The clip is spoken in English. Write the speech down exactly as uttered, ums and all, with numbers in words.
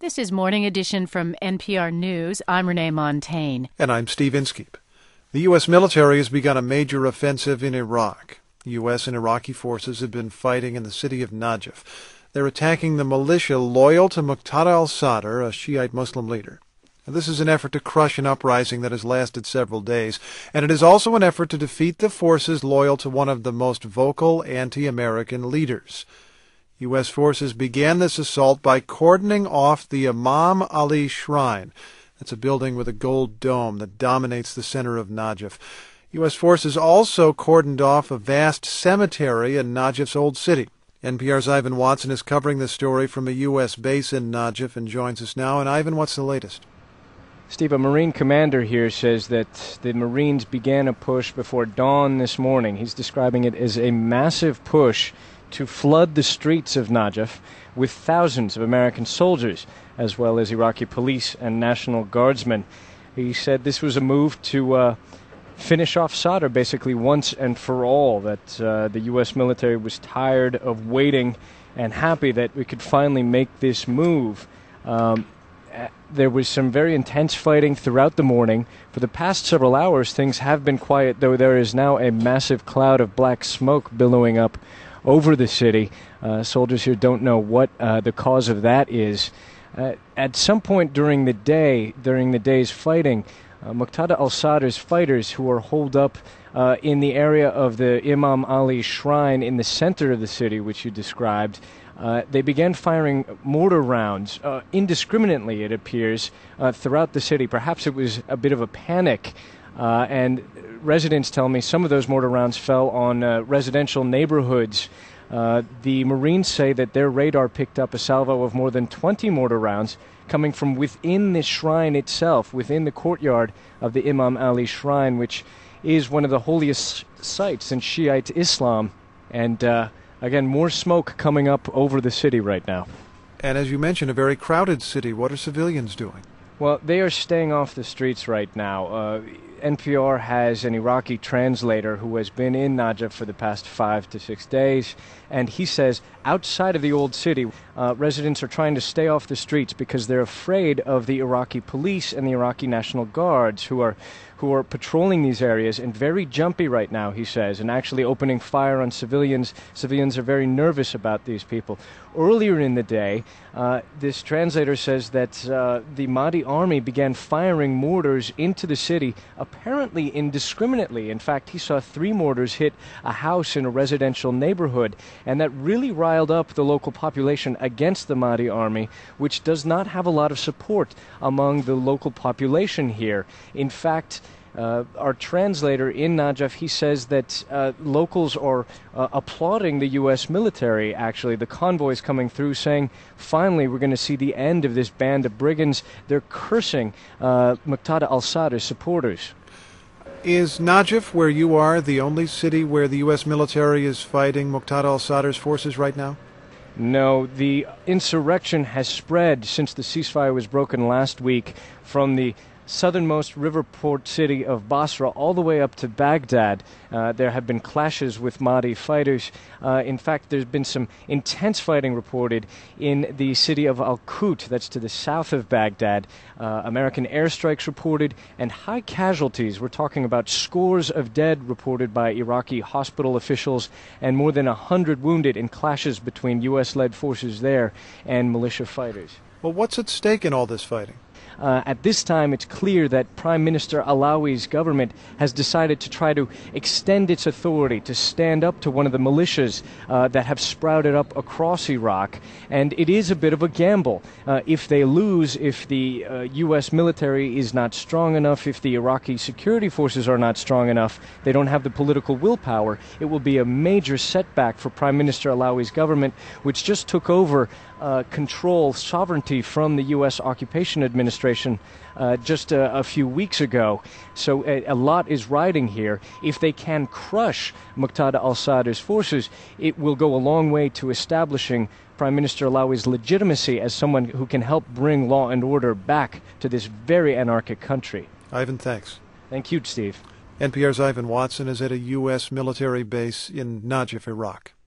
This is Morning Edition from N P R News. I'm Renee Montaigne. And I'm Steve Inskeep. The U S military has begun a major offensive in Iraq. U S and Iraqi forces have been fighting in the city of Najaf. They're attacking the militia loyal to Muqtada al-Sadr, a Shiite Muslim leader. This is an effort to crush an uprising that has lasted several days, and it is also an effort to defeat the forces loyal to one of the most vocal anti-American leaders. U S forces began this assault by cordoning off the Imam Ali Shrine. That's a building with a gold dome that dominates the center of Najaf. U S forces also cordoned off a vast cemetery in Najaf's old city. N P R's Ivan Watson is covering this story from a U S base in Najaf and joins us now. And Ivan, what's the latest? Steve, a Marine commander here says that the Marines began a push before dawn this morning. He's describing it as a massive push to flood the streets of Najaf with thousands of American soldiers, as well as Iraqi police and National Guardsmen. He said this was a move to uh, finish off Sadr basically once and for all, that uh, the U S military was tired of waiting and happy that we could finally make this move. Um, There was some very intense fighting throughout the morning. For the past several hours, things have been quiet, though there is now a massive cloud of black smoke billowing up over the city. Uh, soldiers here don't know what uh, the cause of that is. Uh, at some point during the day, during the day's fighting, uh, Muqtada al-Sadr's fighters, who are holed up uh, in the area of the Imam Ali Shrine in the center of the city, which you described, Uh, they began firing mortar rounds uh, indiscriminately, it appears, uh, throughout the city. Perhaps it was a bit of a panic, uh, and residents tell me some of those mortar rounds fell on uh, residential neighborhoods. Uh, the Marines say that their radar picked up a salvo of more than twenty mortar rounds coming from within the shrine itself, within the courtyard of the Imam Ali Shrine, which is one of the holiest sites in Shiite Islam. And uh, Again, more smoke coming up over the city right now. And as you mentioned, a very crowded city. What are civilians doing? Well, they are staying off the streets right now. Uh, N P R has an Iraqi translator who has been in Najaf for the past five to six days, and he says outside of the old city, uh, residents are trying to stay off the streets because they're afraid of the Iraqi police and the Iraqi National Guards who are who are patrolling these areas and very jumpy right now, he says, and actually opening fire on civilians. Civilians are very nervous about these people. Earlier in the day, uh, this translator says that uh, the Mahdi army began firing mortars into the city, apparently indiscriminately. In fact, he saw three mortars hit a house in a residential neighborhood, and that really riled up the local population against the Mahdi army, which does not have a lot of support among the local population here. In fact, Uh, our translator in Najaf, he says that uh, locals are uh, applauding the U S military, actually. The convoys coming through saying, finally, we're going to see the end of this band of brigands. They're cursing uh, Muqtada al-Sadr's supporters. Is Najaf, where you are, the only city where the U S military is fighting Muqtada al-Sadr's forces right now? No, the insurrection has spread since the ceasefire was broken last week from the southernmost river port city of Basra all the way up to Baghdad. Uh, there have been clashes with Mahdi fighters. Uh, in fact, there's been some intense fighting reported in the city of Al-Qut, that's to the south of Baghdad. Uh, American airstrikes reported, and high casualties. We're talking about scores of dead reported by Iraqi hospital officials and more than a hundred wounded in clashes between U S-led forces there and militia fighters. Well, what's at stake in all this fighting? Uh, at this time, it's clear that Prime Minister Alawi's government has decided to try to extend its authority to stand up to one of the militias uh, that have sprouted up across Iraq. And it is a bit of a gamble. Uh, if they lose, if the uh, U S military is not strong enough, if the Iraqi security forces are not strong enough, they don't have the political willpower, it will be a major setback for Prime Minister Alawi's government, which just took over uh, control, sovereignty from the U S occupation administration uh, just a, a few weeks ago. So a, a lot is riding here. If they can crush Muqtada al-Sadr's forces, it will go a long way to establishing Prime Minister Alawi's legitimacy as someone who can help bring law and order back to this very anarchic country. Ivan, thanks. Thank you, Steve. N P R's Ivan Watson is at a U S military base in Najaf, Iraq.